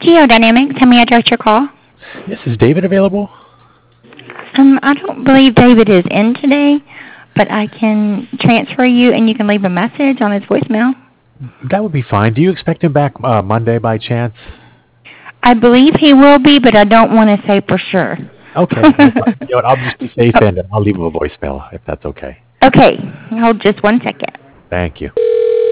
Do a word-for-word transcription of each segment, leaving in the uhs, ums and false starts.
Geodynamics, how may I direct your call? Yes, is David available? Um, I don't believe David is in today, but I can transfer you and you can leave a message on his voicemail. That would be fine. Do you expect him back uh, Monday by chance? I believe he will be, but I don't want to say for sure. Okay. You know what, I'll just be safe and I'll leave him a voicemail if that's okay. Okay. Hold just one second. Thank you.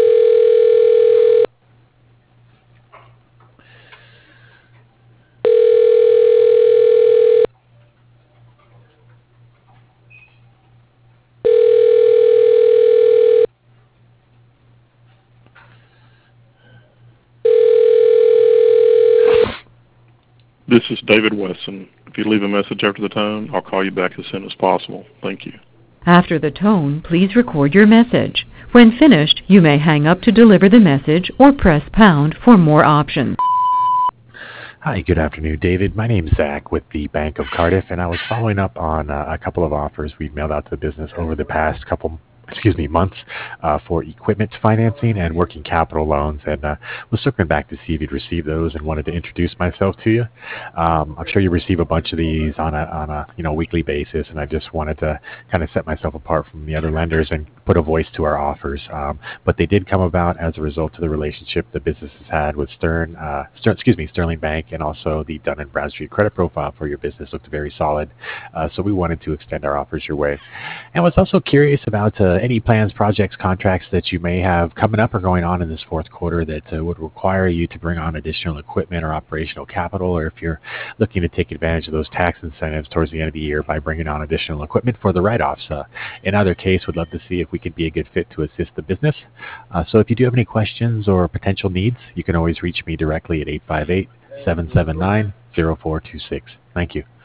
This is David Wesson. If you leave a message after the tone, I'll call you back as soon as possible. Thank you. After the tone, please record your message. When finished, you may hang up to deliver the message or press pound for more options. Hi, good afternoon, David. My name is Zach with the Bank of Cardiff, and I was following up on uh, a couple of offers we've mailed out to the business over the past couple excuse me, months uh, for equipment financing and working capital loans, and uh, was circling back to see if you'd received those and wanted to introduce myself to you. Um, I'm sure you receive a bunch of these on a on a you know weekly basis, and I just wanted to kind of set myself apart from the other lenders and put a voice to our offers. Um, but they did come about as a result of the relationship the business has had with Stern, uh, Stern, excuse me, Sterling Bank, and also the Dun and Bradstreet credit profile for your business looked very solid. Uh, so we wanted to extend our offers your way, and was also curious about uh, any plans, projects, contracts that you may have coming up or going on in this fourth quarter that uh, would require you to bring on additional equipment or operational capital, or if you're looking to take advantage of those tax incentives towards the end of the year by bringing on additional equipment for the write-offs. Uh, in either case, would love to see if we could be a good fit to assist the business. Uh, so if you do have any questions or potential needs, you can always reach me directly at eight five eight, seven seven nine, zero four two six. Thank you.